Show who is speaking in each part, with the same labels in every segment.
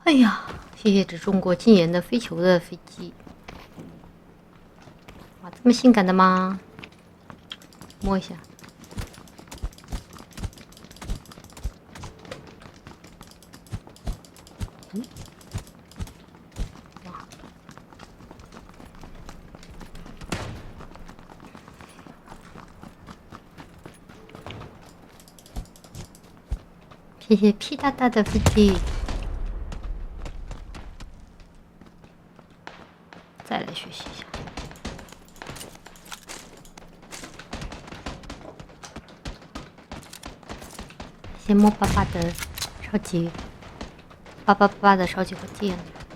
Speaker 1: 哎呀，谢谢只中过禁言的飞球的飞机。哇，这么性感的吗？摸一下。嗯，哇，谢谢屁大大的飞机。再来学习一下。谢谢摸爸爸的超级，爸爸的超级火箭。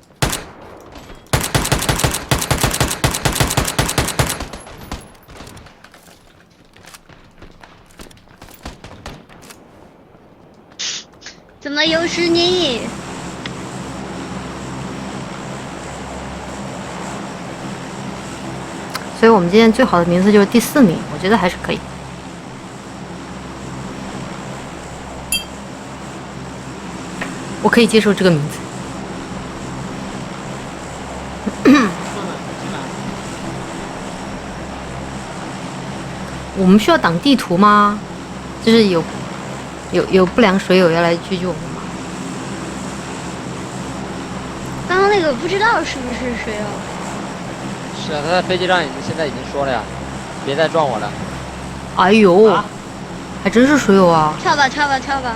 Speaker 2: 怎么又是你？
Speaker 1: 所以我们今天最好的名字就是第4名，我觉得还是可以。我可以接受这个名字。我们需要挡地图吗？就是有不良水友要来狙击我们吗？
Speaker 2: 刚刚那个不知道是不是谁哦？
Speaker 3: 是啊，他在飞机上现在已经说了呀，别再撞我了。
Speaker 1: 哎呦，还真是水友啊！
Speaker 2: 跳吧跳吧跳吧！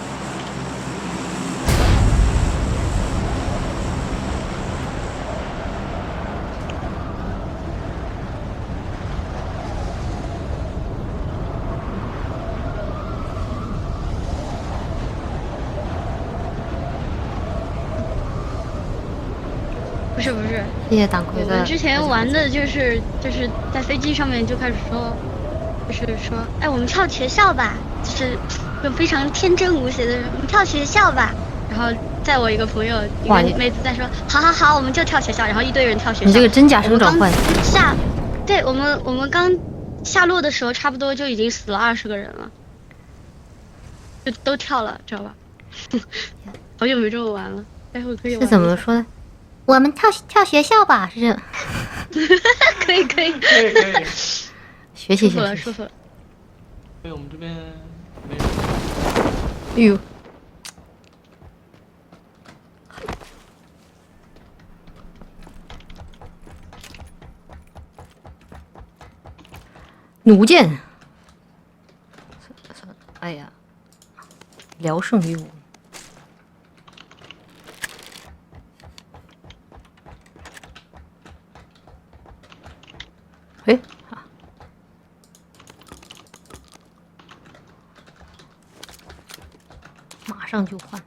Speaker 2: 不是不是，
Speaker 1: 谢谢党魁的。
Speaker 2: 我们之前玩的就是在飞机上面就开始说，就是说，哎，我们跳学校吧，就是非常天真无邪的人，我们跳学校吧。然后在我一个朋友一个妹子在说，好好好，我们就跳学校，然后一堆人跳学校。
Speaker 1: 你这个真假声转换。
Speaker 2: 对我们刚下落的时候，差不多就已经死了20个人了，就都跳了，知道吧？好久没这么玩了，待会可以玩。
Speaker 1: 是怎么说的？我们跳学校吧，是这。
Speaker 2: 可以。
Speaker 1: 学习
Speaker 2: 舒服了，舒服了。
Speaker 4: 对，我们这边没人。
Speaker 1: 哎呦。弩箭。哎呀，聊胜于无。哎，好，马上就换。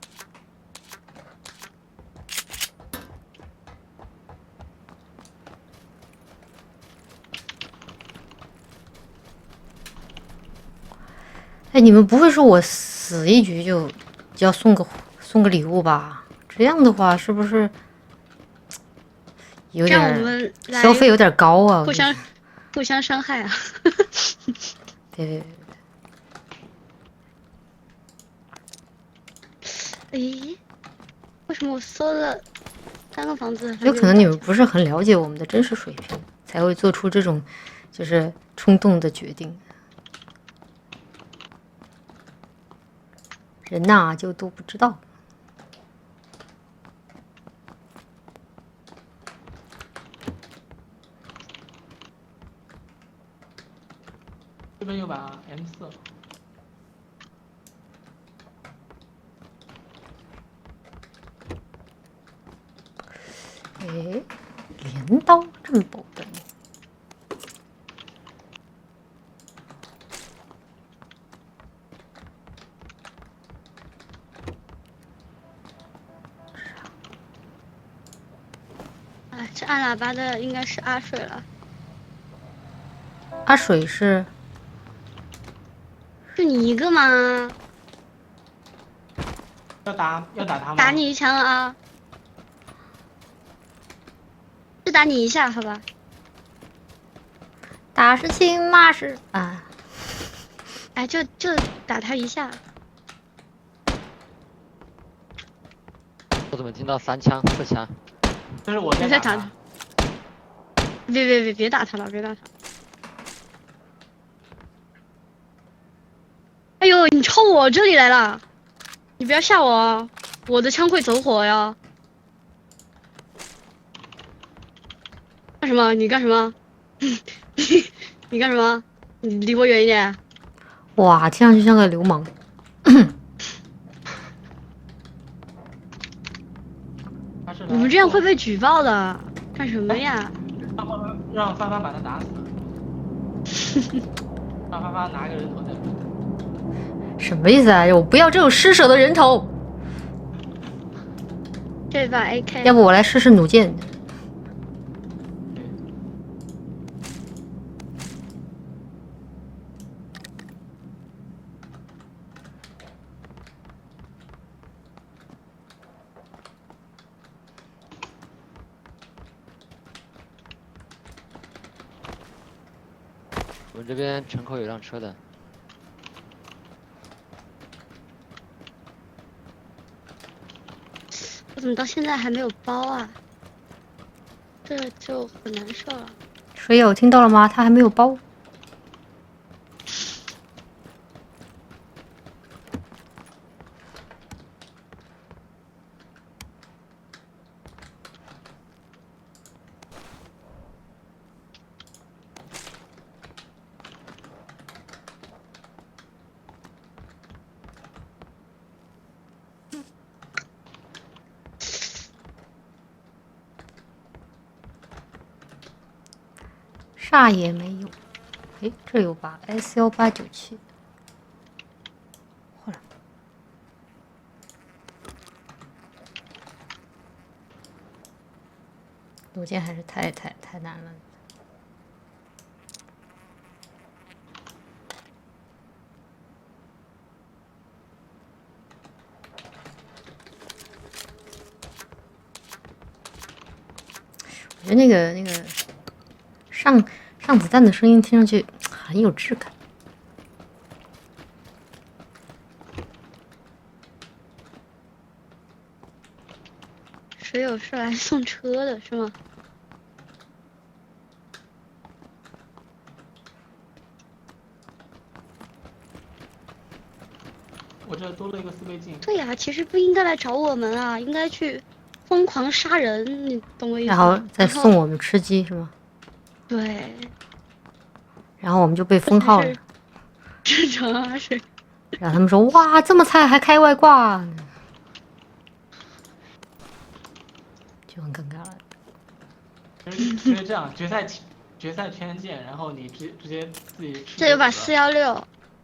Speaker 1: 哎，你们不会说我死一局就要送个礼物吧？这样的话是不是有点消费有点高啊？
Speaker 2: 互相伤害啊！
Speaker 1: 对。
Speaker 2: 咦，为什么我搜了3个房子？
Speaker 1: 有可能你们不是很了解我们的真实水平，才会做出这种就是冲动的决定。人呐，就都不知道。
Speaker 4: 这边有把 M4。
Speaker 1: 哎，镰刀镇宝灯。
Speaker 2: 这按喇叭的应该是阿水了。
Speaker 1: 阿水是？
Speaker 2: 就你一个吗？
Speaker 4: 要打他吗？
Speaker 2: 打你一枪啊！就打你一下，好吧？
Speaker 1: 打是亲，骂是啊。
Speaker 2: 哎，就打他一下。
Speaker 3: 我怎么听到3枪4枪？
Speaker 4: 这是我
Speaker 2: 你在打
Speaker 4: 打他
Speaker 2: 他。别打他了，别打他。哎呦，你冲我这里来了！你不要吓我啊！我的枪会走火呀！干什么？你干什么？你干什么？你离我远一点！
Speaker 1: 哇，听上去像个流氓。
Speaker 4: 他是来
Speaker 2: 我们这样会被举报的，干什么呀？
Speaker 4: 让发发把他打死，让发发拿个人头在。
Speaker 1: 什么意思啊？我不要这种施舍的人头。
Speaker 2: 这把 AK，
Speaker 1: 要不我来试试弩箭。
Speaker 3: 我们这边城口有辆车的，
Speaker 2: 我怎么到现在还没有包啊？这就很难受了。
Speaker 1: 水友听到了吗？他还没有包。啥也没有。哎，这有把 S1897。后来，弩箭还是太难了。我觉得那个上子弹的声音听上去很有质感。
Speaker 2: 水友是来送车的是吗？
Speaker 4: 我这多了一个4倍镜。
Speaker 2: 对呀、其实不应该来找我们啊，应该去疯狂杀人，你懂我意思
Speaker 1: 然
Speaker 2: 吗？
Speaker 1: 后再送我们吃鸡是吗？
Speaker 2: 对，
Speaker 1: 然后我们就被封号了。
Speaker 2: 正常啊，是。
Speaker 1: 然后他们说：“哇，这么菜还开外挂。”就很尴尬了。
Speaker 4: 其实这样，决赛全见，然后你直接自己吃。
Speaker 2: 这有把416，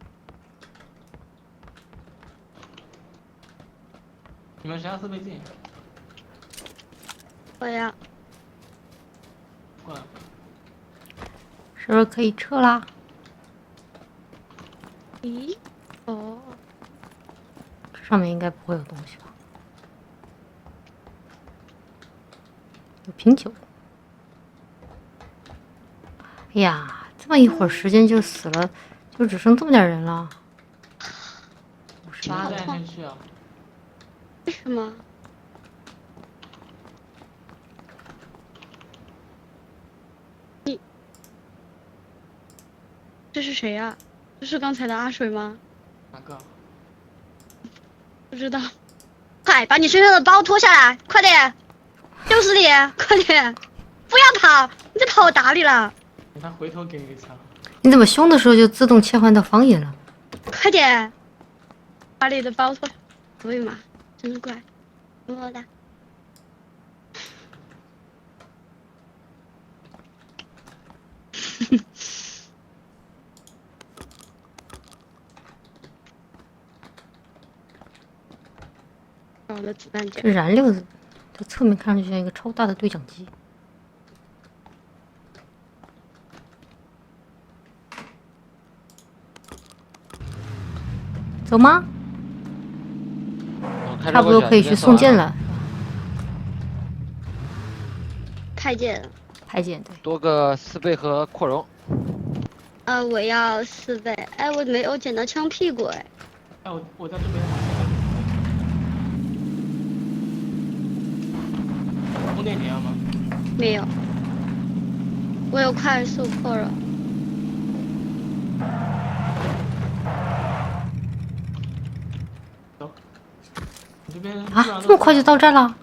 Speaker 4: 你们谁要4倍镜？
Speaker 2: 我要。
Speaker 4: 过来。
Speaker 1: 是不是可以撤啦？
Speaker 2: 咦？哦，
Speaker 1: 这上面应该不会有东西吧？有瓶酒。哎呀，这么一会儿时间就死了，就只剩这么点人了。58个。
Speaker 4: 在安全区啊。
Speaker 2: 为什么？你这是谁呀、这是刚才的阿水吗？
Speaker 4: 哪个？
Speaker 2: 不知道。快把你身上的包脱下来，快点！就是你，快点！不要跑，你再跑我打你了！
Speaker 4: 他回头给你个枪。
Speaker 1: 你怎么凶的时候就自动切换到方言了？
Speaker 2: 快点，把你的包脱。对嘛，真乖，么么哒。我的子弹夹
Speaker 1: 这。燃料的侧面看上去像一个超大的对讲机。走吗？差不多可以去送件了。
Speaker 2: 派件。
Speaker 1: 派件对。
Speaker 3: 多个4倍和扩容。
Speaker 2: 我要4倍。哎，我没有捡到枪屁股哎。
Speaker 4: 哎，我在这边。 红点你要吗？
Speaker 2: 没有，我有快速破了。
Speaker 4: 走，你这边
Speaker 1: 啊，这么快就到站了？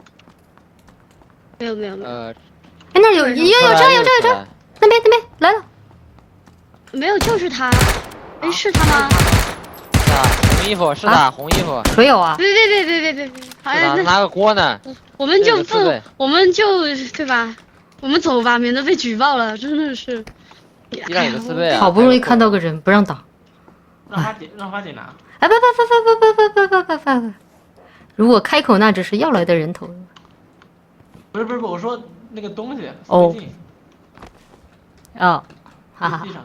Speaker 2: 没有没有没有
Speaker 3: 呃，
Speaker 1: 哎，那有车，那边来了。
Speaker 2: 没有，就是他。哎，是他吗？
Speaker 3: 是啊，红衣服是的，红衣服。
Speaker 1: 谁有啊？
Speaker 2: 别！好像
Speaker 3: 是的，拿个锅呢。
Speaker 2: 我们就不
Speaker 3: 这个刺猬，
Speaker 2: 我们就对吧？我们走吧，免得被举报了，真的是。
Speaker 3: 地上有个刺猬啊。
Speaker 1: 好不容易看到个人，不让打。
Speaker 4: 让花姐拿。
Speaker 1: 哎不！如果开口，那只是要来的人头。
Speaker 4: 不是，我说那个东西。
Speaker 1: 哦。哦，哈哈。
Speaker 4: 地上。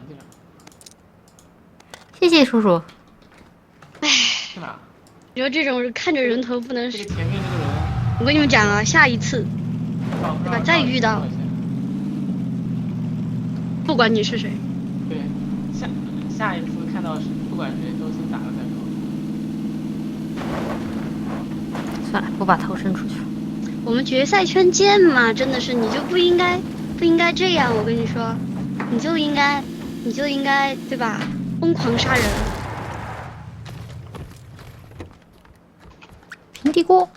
Speaker 1: 谢谢叔叔。
Speaker 4: 哎。去哪？
Speaker 2: 你说这种看着人头不能。
Speaker 4: 这个前面这个人。
Speaker 2: 我跟你们讲啊，下一次，对吧？再遇到，不管你是谁。
Speaker 4: 对，下一次看到不管谁都先打了再说。
Speaker 1: 算了，不把头伸出去。
Speaker 2: 我们决赛圈见嘛，真的是你就不应该这样，我跟你说，你就应该对吧？疯狂杀人。
Speaker 1: 平底锅。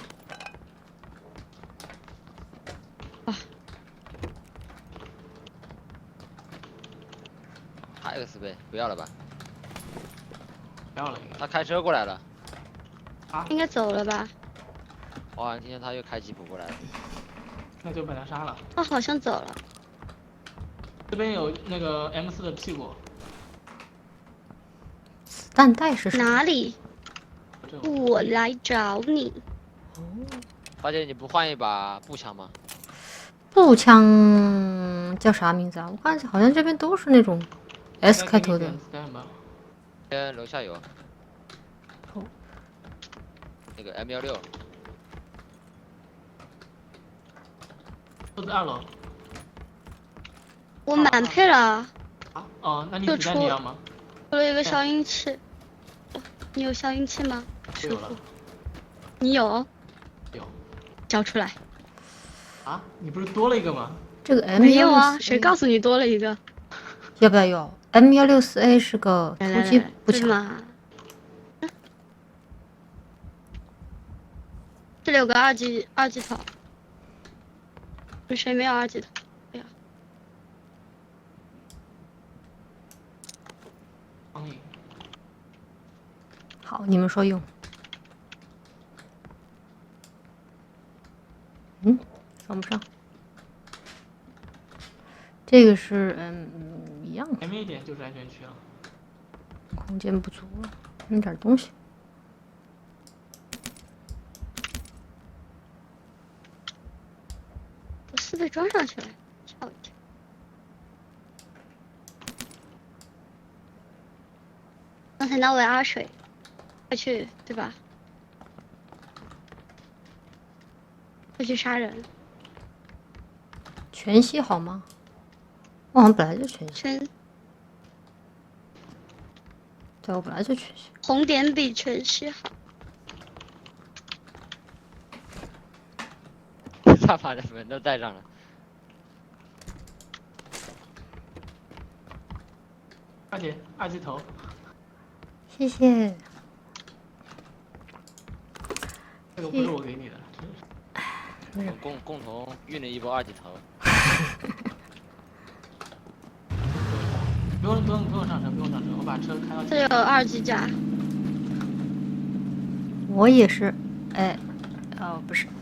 Speaker 3: 还有个四倍，不要了吧？
Speaker 4: 不要了。
Speaker 3: 他开车过来了。
Speaker 4: 啊？
Speaker 2: 应该走了吧？
Speaker 3: 我好像听见他又开吉普过来了。
Speaker 4: 那就把他杀了。
Speaker 2: 他好像走了。
Speaker 4: 这边有那个 M4的屁股。
Speaker 1: 子弹袋是什么？
Speaker 2: 哪里？我来找你。
Speaker 3: 花姐，你不换一把步枪吗？
Speaker 1: 步枪叫啥名字啊？我看好像这边都是那种 S 开头的。
Speaker 3: 楼下有。那个 M16。
Speaker 4: 都在2楼。
Speaker 2: 我满配了。
Speaker 4: 哦，那你子弹你要吗？
Speaker 2: 出了一个消音器。你有消音器吗？
Speaker 4: 有了。
Speaker 2: 你有？
Speaker 4: 有。
Speaker 2: 交出来。
Speaker 4: 啊？你不是多了一个吗？
Speaker 1: 这个 M16
Speaker 2: 没有啊，谁告诉你多了一个？
Speaker 1: 要不要有 M164A 是个突击步枪。
Speaker 2: 这里有个二级头。谁没有2级头？哎呀。
Speaker 1: 好，你们说用。装不上。这个是一样的。
Speaker 4: 前面一点就是安全区了。
Speaker 1: 空间不足了，扔点东西。
Speaker 2: 我4倍装上去了，吓我一跳。刚才那位阿水，快去对吧？快去杀人。
Speaker 1: 全息好吗？我好像本来就全息。对，我本来就全息。
Speaker 2: 红点比全息好。
Speaker 3: 他把门都带上了。
Speaker 4: 花姐，2级头。
Speaker 1: 谢谢。
Speaker 4: 这个不是我给你的，
Speaker 3: 我们共同运了一波2级头。
Speaker 4: 不用上车，我把车开到。
Speaker 2: 这有2级甲。
Speaker 1: 我也是，哎，哦不是。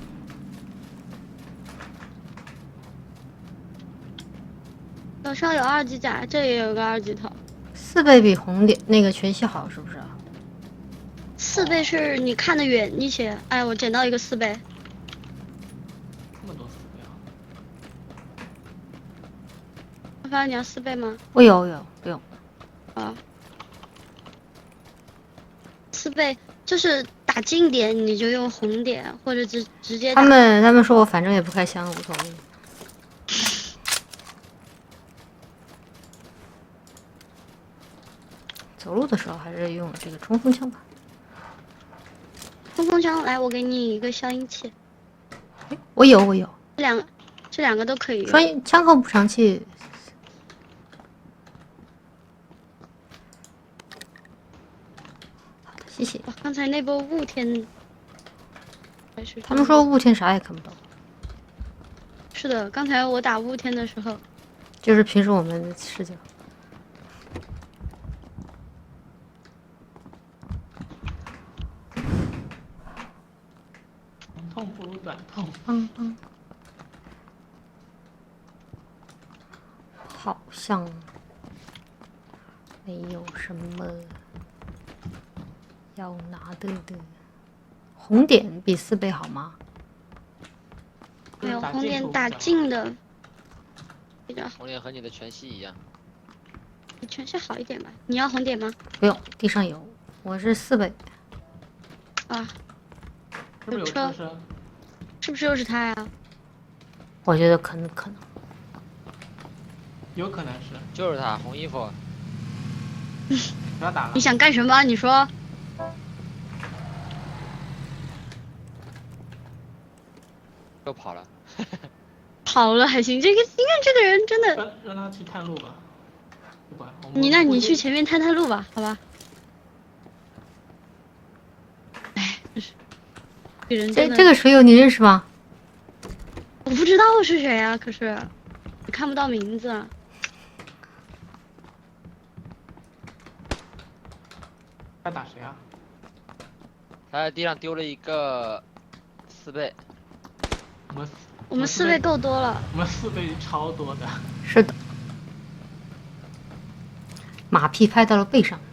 Speaker 2: 楼上有2级甲，这也有个2级头。
Speaker 1: 4倍比红点那个全息好，是不是
Speaker 2: ？4倍是你看得远一些。哎，我捡到一个4倍。
Speaker 4: 这么多4倍啊！
Speaker 2: 阿凡，你要4倍吗？
Speaker 1: 我有，不用。
Speaker 2: 啊。4倍就是打近点你就用红点，或者直接打。
Speaker 1: 他们说我反正也不开枪，无所谓。走路的时候还是用这个冲锋枪吧。
Speaker 2: 冲锋枪，来，我给你一个消音器。
Speaker 1: 我有，
Speaker 2: 这两个都可以用。
Speaker 1: 双枪口补偿器。好的，谢谢。
Speaker 2: 哇，刚才那波雾天，还是
Speaker 1: 他们说雾天啥也看不到，
Speaker 2: 是的，刚才我打雾天的时候，
Speaker 1: 就是平时我们的视角。
Speaker 4: 长痛不如短痛。
Speaker 1: 好像没有什么要拿的。红点比4倍好吗？
Speaker 2: 没有红点
Speaker 4: 打
Speaker 2: 打近的比较好，
Speaker 3: 红点和你的全息一样。
Speaker 2: 全是好一点吧？你要红点吗？
Speaker 1: 不用，地上有，我是4倍。
Speaker 2: 啊，
Speaker 4: 是不是有车声？
Speaker 2: 是不是又是他呀？
Speaker 1: 我觉得可能。
Speaker 4: 有可能是。
Speaker 3: 就是他，红衣服。
Speaker 4: 不要打了
Speaker 2: 你。想干什么？你说。
Speaker 3: 又跑了。
Speaker 2: 跑了还行，你看这个人真的。
Speaker 4: 让他去探路吧。不管。
Speaker 2: 你去前面探路吧，好吧。哎，真是。这人真的。
Speaker 1: 这个水友你认识吗？
Speaker 2: 我不知道是谁啊，可是看不到名字啊。
Speaker 4: 他打谁啊？
Speaker 3: 他在地上丢了一个4倍。
Speaker 2: 我们4倍够多了。
Speaker 4: 我们4倍超多的。
Speaker 1: 是的。马屁拍到了背上。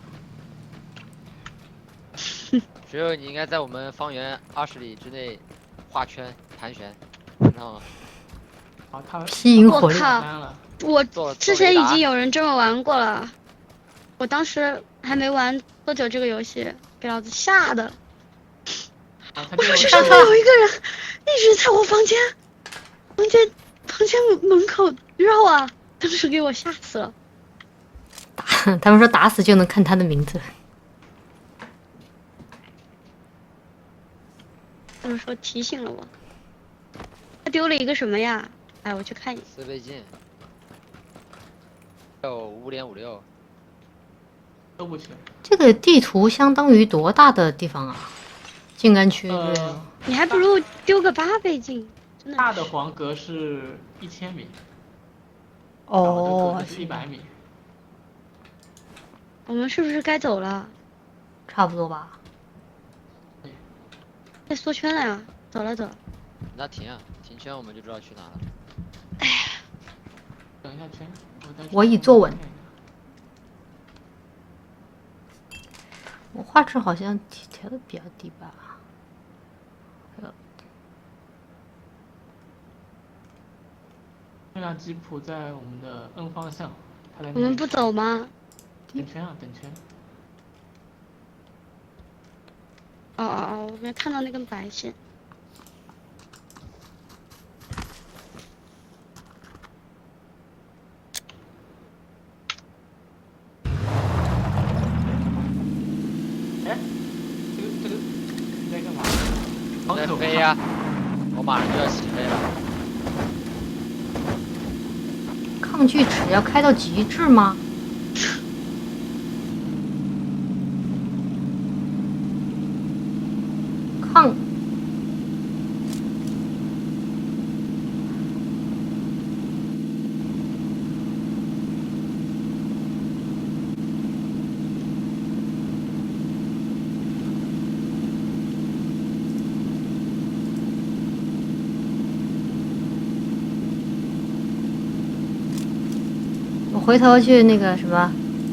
Speaker 3: 只有你应该在我们方圆20里之内画圈盘旋，知道吗？
Speaker 4: 好，他
Speaker 1: 吸引火力。
Speaker 2: 我之前已经有人这么玩过了，我当时还没玩多久这个游戏，给老子吓的。我说这上面有一个人一直在我房间门口绕啊，当时给我吓死了。
Speaker 1: 他们说打死就能看他的名字。
Speaker 2: 他们说提醒了我。他丢了一个什么呀？哎，我去看一下。
Speaker 3: 4倍镜。有5.56。
Speaker 4: 都不缺。
Speaker 1: 这个地图相当于多大的地方啊？静安区。
Speaker 2: 你还不如丢个8倍镜。真的。
Speaker 4: 大的黄格是1000米。
Speaker 1: 哦。
Speaker 4: 是100米。
Speaker 2: 我们是不是该走了？
Speaker 1: 差不多吧。
Speaker 2: 在缩圈了呀，走了。
Speaker 3: 那停啊，停圈我们就知道去哪了。
Speaker 2: 哎呀，
Speaker 4: 等一下圈，
Speaker 1: 我已坐稳。我画质好像调的比较低吧。
Speaker 4: 那辆吉普在我们的 N 方向，他在。
Speaker 2: 我们不走吗？
Speaker 4: 等圈啊，等圈。
Speaker 2: 我没看到那根白线。
Speaker 4: 哎，这个你在干嘛？
Speaker 3: 在飞呀！我马上就要起飞了。
Speaker 1: 抗拒值要开到极致吗？我回头去那个什么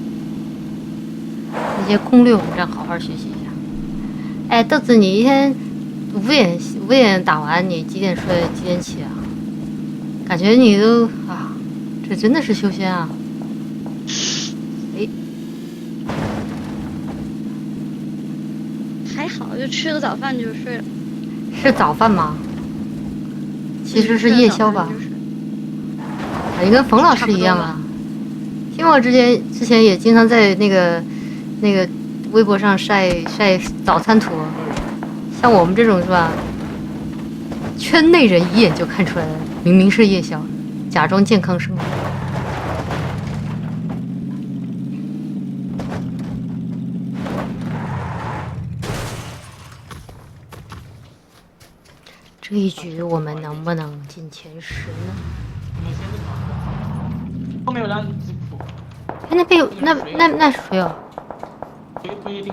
Speaker 1: 那些攻略网站好好学习一下。哎，豆子，你一天5点打完，你几点睡几点起啊？感觉你都啊，这真的是修仙啊！哎，
Speaker 2: 还好，就吃个早饭就睡了。
Speaker 1: 是早饭吗？其实是夜宵吧？你跟冯老师一样啊。听我之前也经常在那个微博上晒早餐图，像我们这种是吧？ 圈内人一眼就看出来了，明明是夜宵，假装健康生活。这一局我们能不能进前10呢？
Speaker 4: 我们先跑，后面有辆吉普，
Speaker 1: 哎，那边有那是谁啊？
Speaker 4: 不一定。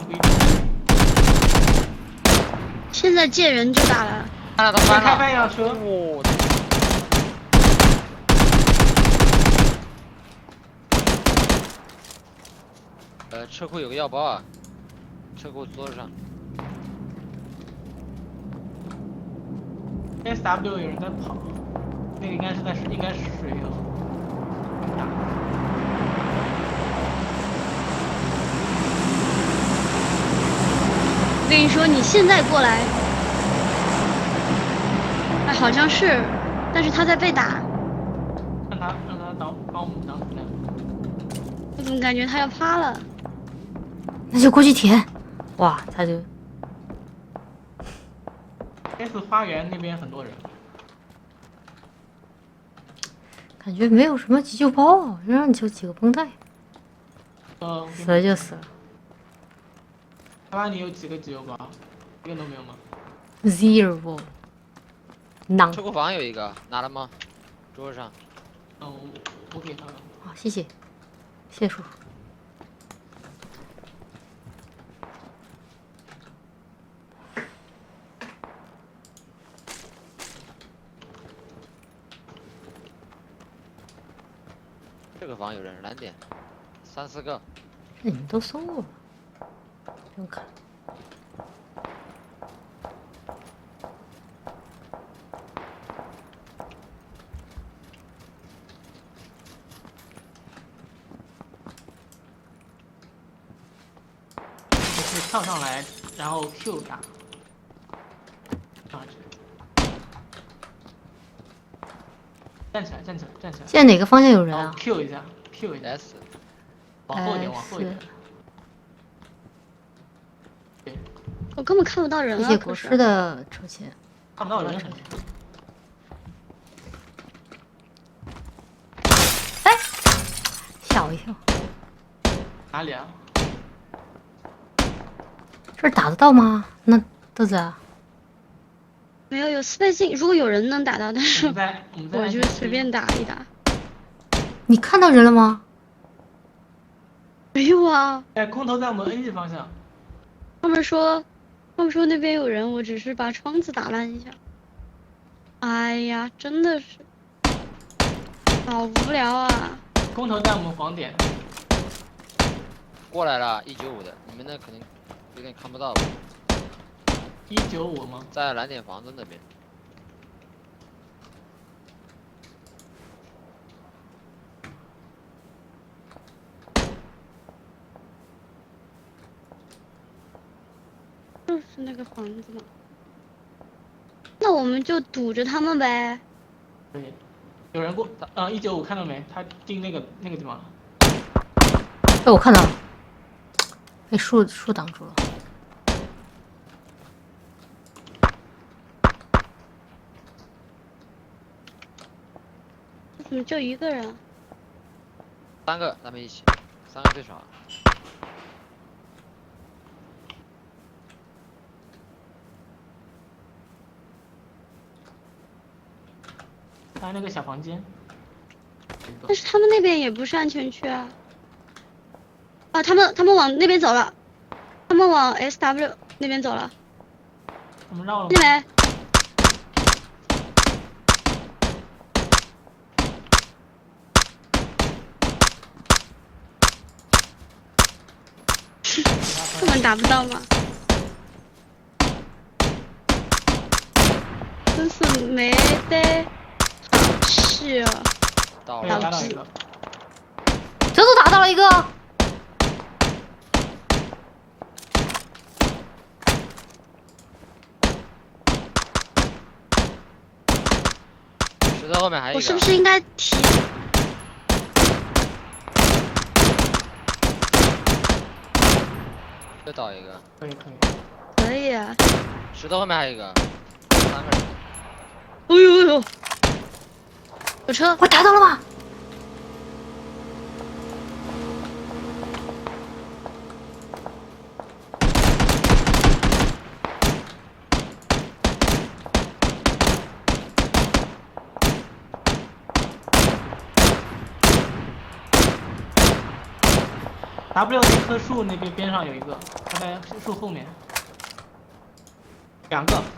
Speaker 2: 现在见人就打了，
Speaker 3: 看到他翻
Speaker 4: 开翻
Speaker 3: 了，
Speaker 4: 一辆车，
Speaker 3: 哦，车库有个药包啊，车库桌子上。
Speaker 4: SW 有人在跑，那个应该是水友。
Speaker 2: 我跟你说，你现在过来，哎，好像是，但是他在被打，
Speaker 4: 让他帮我们挡子弹。
Speaker 2: 我怎么感觉他要趴了？
Speaker 1: 那就过去舔。哇，他就
Speaker 4: S 花园那边很多人，
Speaker 1: 感觉没有什么急救包啊，让你就几个绷带，死了就死了。
Speaker 4: 他把你有几个急救包？一个都没有吗？
Speaker 1: Zero， none。
Speaker 3: 车库房有一个，拿了吗？桌子上。
Speaker 4: 我给他了。
Speaker 1: 好，谢谢叔叔。
Speaker 3: 这个房有人，蓝点，3、4个。
Speaker 1: 你们都搜过了，不用看。
Speaker 4: 就是跳上来，然后 Q 打，上去。站起来！
Speaker 1: 现在哪个方向有人啊
Speaker 4: ？Q 一下
Speaker 3: S，
Speaker 4: 往后一点。对，
Speaker 2: 我根本看不到人
Speaker 1: 谢
Speaker 2: 啊！
Speaker 1: 谢国师的抽签。
Speaker 4: 看不到人。
Speaker 1: 哎，吓我一跳！
Speaker 4: 哪里啊？
Speaker 1: 这打得到吗？那豆子啊？
Speaker 2: 没有4倍镜，如果有人能打到，但是
Speaker 4: 我
Speaker 2: 就随便打一打。
Speaker 1: 你看到人了吗？
Speaker 2: 没有啊。
Speaker 4: 哎，空投在我们 N 级方向。
Speaker 2: 他们说那边有人，我只是把窗子打烂一下。哎呀，真的是，好无聊啊！
Speaker 4: 空投在我们黄点。
Speaker 3: 过来了，195的，你们那可能有点看不到吧
Speaker 4: ？195吗？
Speaker 3: 在蓝点房子那边。
Speaker 2: 就是那个房子嘛。那我们就堵着他们呗。
Speaker 4: 可以。有人过，195看到没？他进那个地方了。
Speaker 1: 哎，我看到了，被树挡住了。
Speaker 2: 怎么就一个人
Speaker 3: ？3个，咱们一起，3个最少。
Speaker 4: 在那个小房间。
Speaker 2: 但是他们那边也不是安全区啊。啊，他们往那边走了，他们往 SW 那边走了。
Speaker 4: 我们绕了。
Speaker 2: 那边。根本打不到嘛，真是没得好气啊！
Speaker 3: 到
Speaker 4: 了，
Speaker 1: 这都打到了一个。
Speaker 3: 石头后面还有一个。
Speaker 2: 我是不是应该提？
Speaker 3: 再倒一个。
Speaker 4: 可以。
Speaker 2: 可以啊。
Speaker 3: 石头后面还有一个，3个人。
Speaker 2: 哎呦哎呦，有车！
Speaker 1: 我打到了吗？
Speaker 4: W 那棵树那边边上有一个，他在树后面，两个。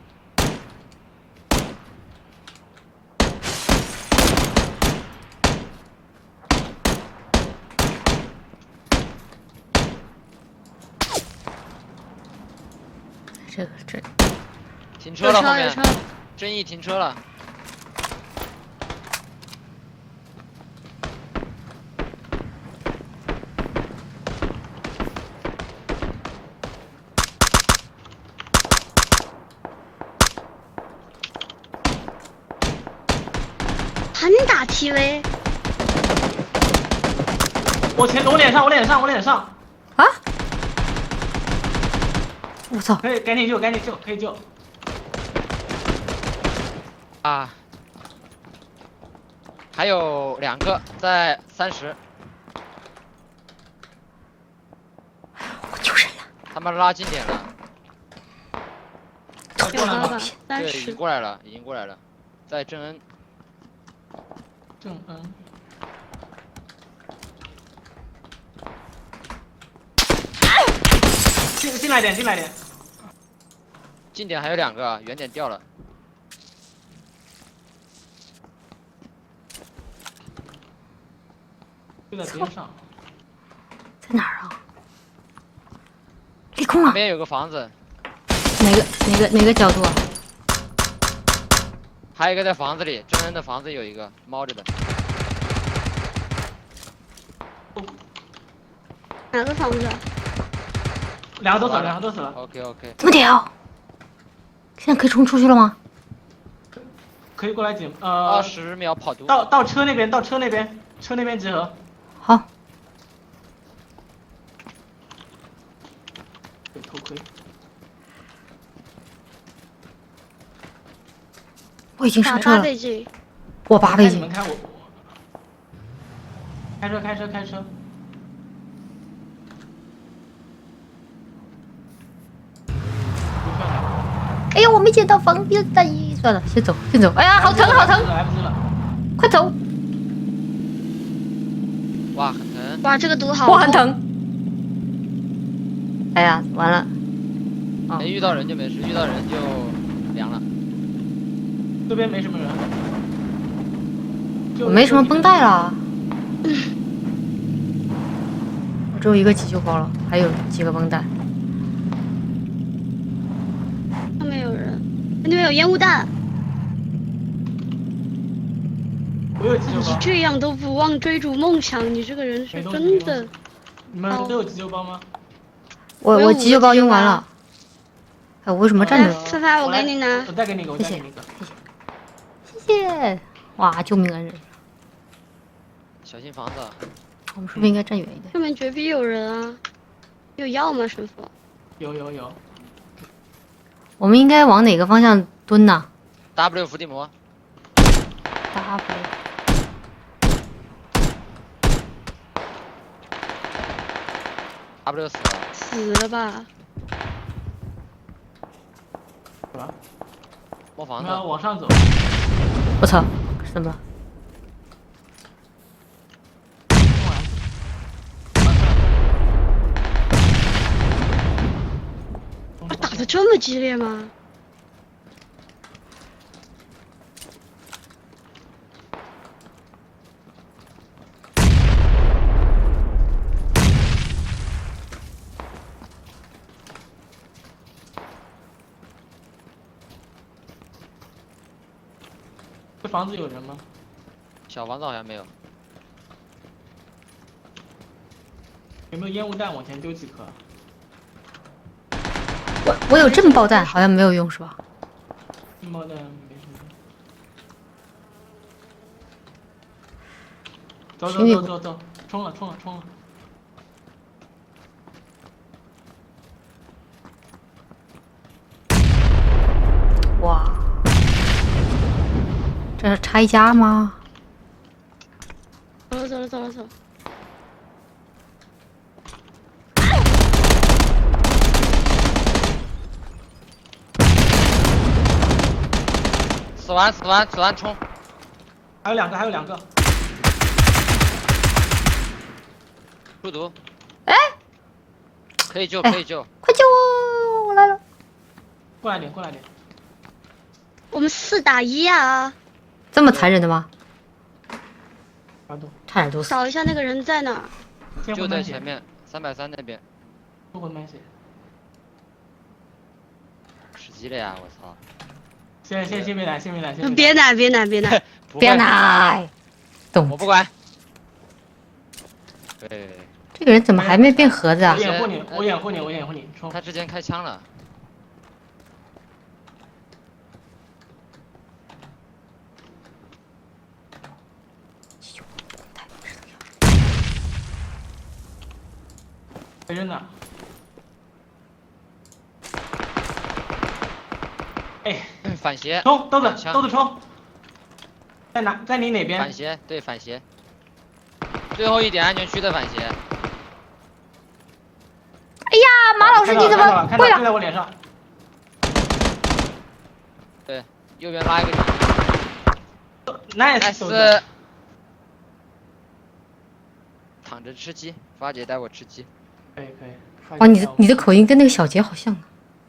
Speaker 1: 这
Speaker 3: 停车了，后面
Speaker 2: 有车有车，
Speaker 3: 正义停车了。
Speaker 2: 还打 TV，
Speaker 4: 我脸上，我脸上，我脸上，
Speaker 1: 啊！我操！
Speaker 4: 可以赶紧救，赶紧救，可以救。
Speaker 3: 啊，还有2个在30，
Speaker 1: 我救人了！
Speaker 3: 他们拉近点了。
Speaker 4: 过来吧
Speaker 2: 有了吧？
Speaker 3: 对，已
Speaker 2: 30
Speaker 3: 经。过来了，已经过来了，在正恩。
Speaker 4: 正恩。进来点，进来点。
Speaker 3: 近点还有2个，远点掉了。
Speaker 4: 就在边上。
Speaker 1: 在哪儿啊？立空啊！
Speaker 3: 旁边有个房子，
Speaker 1: 哪个角度啊？
Speaker 3: 还有一个在房子里，正恩的房子有一个猫着的。
Speaker 2: 哪个房子？
Speaker 4: 两个都死了，两个都死了。
Speaker 3: OK OK，
Speaker 1: 这么屌！现在可以冲出去了吗？
Speaker 4: 可以过来捡。
Speaker 3: 20秒跑毒。
Speaker 4: 到车那边，到车那边，车那边集合。
Speaker 1: 好，
Speaker 4: 有头盔。
Speaker 1: 我已经上车
Speaker 2: 8
Speaker 1: 了。
Speaker 2: 倍镜。
Speaker 1: 我8倍镜
Speaker 4: 你们。开我。开车，开车，开车。不漂亮。
Speaker 1: 哎呀，我没捡到房标的，算了，先走，先走。哎呀，好疼，好疼！
Speaker 4: 来不及了。
Speaker 1: 快走！
Speaker 3: 哇，很疼。
Speaker 2: 哇，这个毒好。
Speaker 1: 我很。疼。哎呀，完了！啊
Speaker 3: 没遇到人就没事，遇到人就凉了。
Speaker 4: 这边没什么人。
Speaker 1: 我没什么绷带了。我只有一个急救包了，还有几个绷带。
Speaker 2: 上面有人，那边有烟雾弹。
Speaker 4: 我有急救
Speaker 2: 你
Speaker 4: 包。
Speaker 2: 这样都不忘追逐梦想，你这个人是
Speaker 4: 没东西
Speaker 2: 真的。
Speaker 4: 你们都有急救包吗？
Speaker 2: 我有
Speaker 1: 我急救包
Speaker 2: 5个急救包
Speaker 1: 用完了。哎，我为什么站着？
Speaker 2: 发发我给你拿
Speaker 4: 我再给你一个，我
Speaker 1: 谢谢
Speaker 4: 再给你一个。
Speaker 1: 谢谢。哇，救命恩人！
Speaker 3: 小心房子。
Speaker 1: 我们是不是应该站远一点？
Speaker 2: 上面绝壁有人啊！有药吗，师傅？
Speaker 4: 有。
Speaker 1: 我们应该往哪个方向蹲呢
Speaker 3: W 伏地魔。
Speaker 1: ？W。
Speaker 3: W 死了。
Speaker 2: 死了吧？
Speaker 4: 是吧？我
Speaker 3: 摸房子。
Speaker 4: 们要往上走。
Speaker 1: 我操，怎么了？
Speaker 2: 啊，打的这么激烈吗？
Speaker 4: 这房子有人吗？
Speaker 3: 小房子好像没有。
Speaker 4: 有没有烟雾弹？往前丢几颗。
Speaker 1: 我有震爆弹，好像没有用是吧？
Speaker 4: 烟雾弹没什么。走，冲了！
Speaker 1: 哇， 这是拆家吗？
Speaker 2: 走了走了走了走了。
Speaker 3: 死完死完死完冲！
Speaker 4: 还有两个，还有两个。
Speaker 3: 出毒，
Speaker 1: 哎，
Speaker 3: 可以救
Speaker 1: 哎
Speaker 3: 可以救。
Speaker 1: 快救我！我来了。
Speaker 4: 过来点，过来点。
Speaker 2: 我们4打1啊！
Speaker 1: 这么残忍的吗？
Speaker 4: 发动。
Speaker 1: 差点都死。
Speaker 2: 找一下那个人在哪儿？
Speaker 3: 就
Speaker 4: 先回满血，
Speaker 3: 在前面330那边，
Speaker 4: 不回满血。
Speaker 3: 吃鸡了呀！我操！
Speaker 4: 先别来，先别来，先
Speaker 2: 别奶别奶别奶！
Speaker 1: 别
Speaker 3: 不会，
Speaker 1: 奶！懂
Speaker 3: 我。不管。对，
Speaker 1: 这个人怎么还没变盒子啊
Speaker 4: 我？掩护你，我掩护你，我掩护你，冲！
Speaker 3: 他之前开枪了。
Speaker 4: 别扔哪？哎，
Speaker 3: 反斜，
Speaker 4: 冲！豆子，
Speaker 3: 枪
Speaker 4: 豆子冲！在哪？在你哪边
Speaker 3: 反？斜，对反斜。最后一点安全区的反斜。
Speaker 1: 哎呀，马老师你怎么
Speaker 4: 看到了，
Speaker 1: 会了？
Speaker 4: 就在我脸上。
Speaker 3: 对，右边拉一个你。
Speaker 4: nice，豆子。
Speaker 3: nice。躺着吃鸡，发姐带我吃鸡。
Speaker 4: 可以可以。
Speaker 1: 哇，你的口音跟那个小杰好像啊。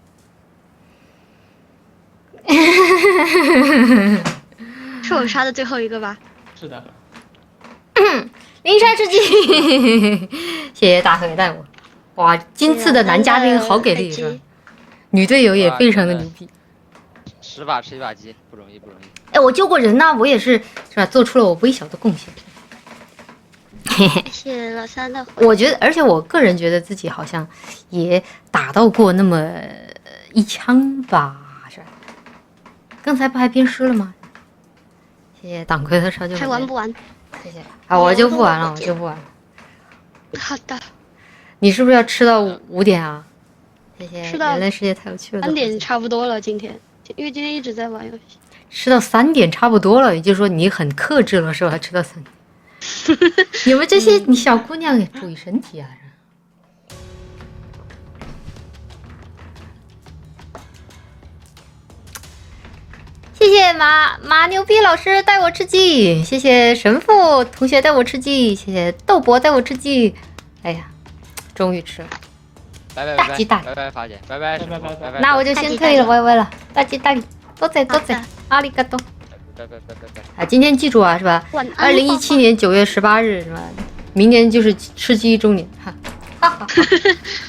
Speaker 2: 是我杀的最后一个吧？
Speaker 4: 是的。
Speaker 1: 灵山吃鸡，谢谢大腿带我。哇，今次的男嘉宾好给力是吧？女队友也非常的牛逼。
Speaker 3: 10把吃1把鸡，不容易不容易。
Speaker 1: 哎，我救过人呐，我也是吧，做出了我微小的贡献。嘿嘿。
Speaker 2: 谢谢老三的。
Speaker 1: 我觉得，而且我个人觉得自己好像也打到过那么1枪吧，是吧？刚才不还鞭尸了吗？谢谢党魁的烧酒。
Speaker 2: 还玩不玩？
Speaker 1: 谢谢啊，我就不玩了，我就不玩了。
Speaker 2: 好的。
Speaker 1: 你是不是要吃到5点啊？谢谢。
Speaker 2: 吃到
Speaker 1: 人类世界太有趣了。
Speaker 2: 3点差不多了，今天，因为今天一直在玩游戏。
Speaker 1: 吃到3点差不多了，也就是说你很克制了，是吧？吃到3点。你们这些你小姑娘也注意身体啊！谢谢马牛逼老师带我吃鸡，谢谢神父同学带我吃鸡，谢谢豆博带我吃鸡。哎呀，终于吃了！
Speaker 3: 拜拜
Speaker 1: 大吉大利
Speaker 3: 拜拜，发姐，拜拜
Speaker 4: 拜拜
Speaker 1: 那我就先退了，歪歪了，大吉大利，多谢多谢
Speaker 2: 好的，
Speaker 1: 阿里嘎多。
Speaker 3: 拜拜拜拜拜。
Speaker 1: 啊，今天记住啊，是吧
Speaker 2: 晚安
Speaker 1: ？2017年9月18日，是吧？明年就是吃鸡1周年，哈哈哈。